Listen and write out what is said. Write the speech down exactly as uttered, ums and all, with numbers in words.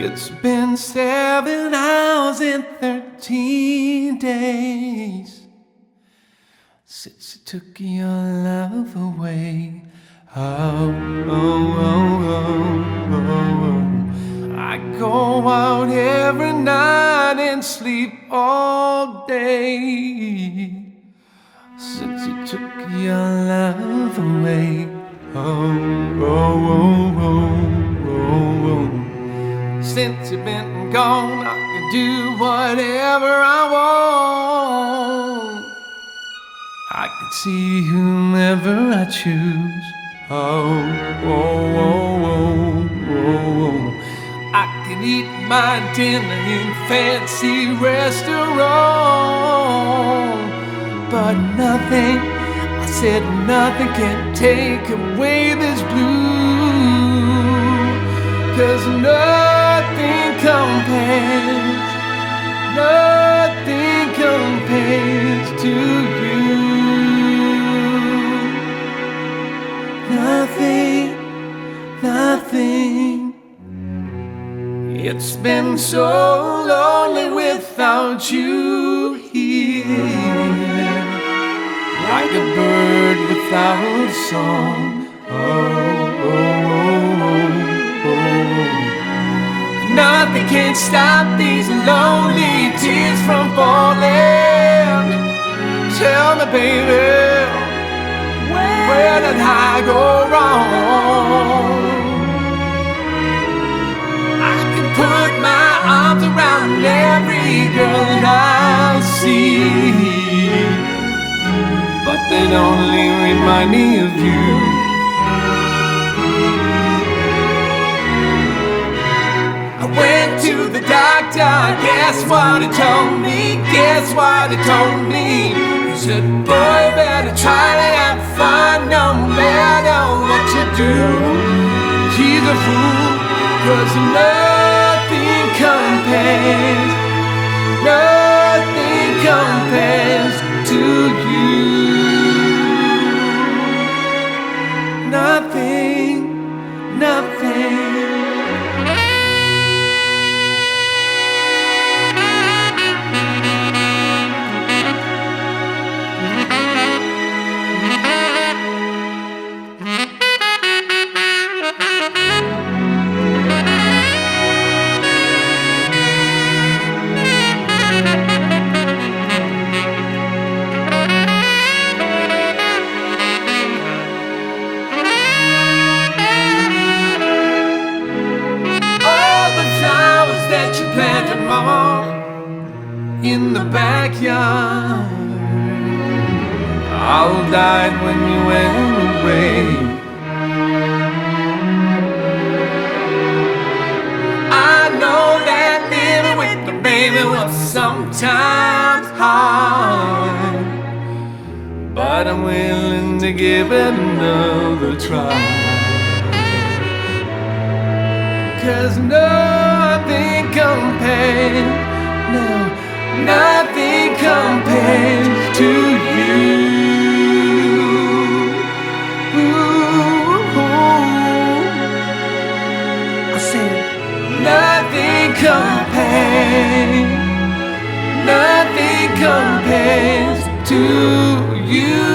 It's been seven hours and thirteen days since you took your love away. Oh, oh, oh, oh, oh, oh. I go out every night and sleep all day since you took your love away. Oh, oh, oh, oh, oh, oh. Since you've been gone, I can do whatever I want. I can see whomever I choose. Oh, oh, oh, oh, oh, oh. I can eat my dinner in fancy restaurant, but nothing, I said nothing can take away this blue. 'Cause nothing compares, nothing compares to you. Nothing, nothing. It's been so lonely without you here, like a bird without a song. Oh, oh, oh, oh, oh. Nothing can stop these lonely tears from falling. Tell me, baby, where did I go wrong? I can put my arms around every girl I see, but they only remind me of you. I went to the doctor, guess what he told me? Guess what he told me? He said, boy, better try to have fun no matter what you do. He's a fool, 'cause nothing compares, nothing compares to you. Nothing, nothing. In the backyard, all died when you went away. I know that living with the baby was sometimes hard, but I'm willing to give it another try. 'Cause nothing compares, no, nothing compares to you. Ooh, I said nothing compares, nothing compares to you.